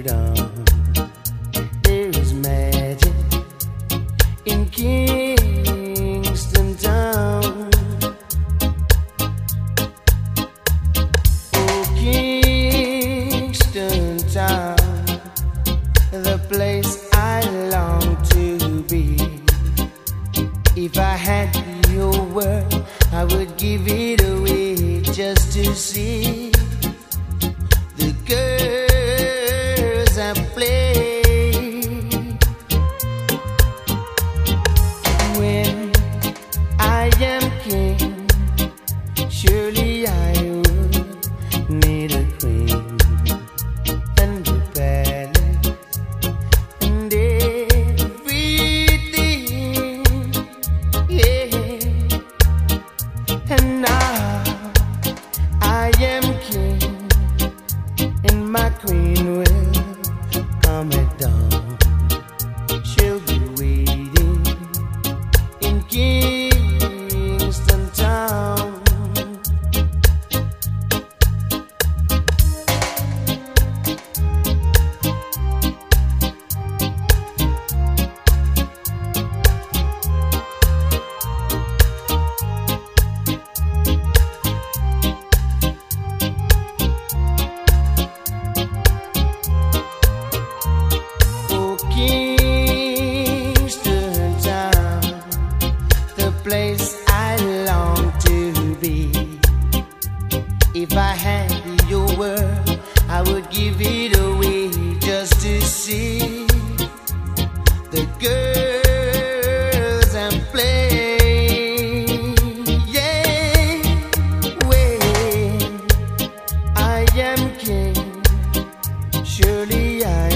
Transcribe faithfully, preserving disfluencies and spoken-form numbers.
on. There is magic in Kingston Town. Oh, Kingston Town, the place I long to be. If I had your word, I would give it away just to see the girls I play. When I am king, surely I would need a queen and a palace and everything, yeah. And now I am king, and my queen will come at dawn. She'll be waiting in Kingston Town. Kingston Town, the place I long to be. If I had your word, I would give it away just to see the girls I'm playing. Yeah, when I am king, surely I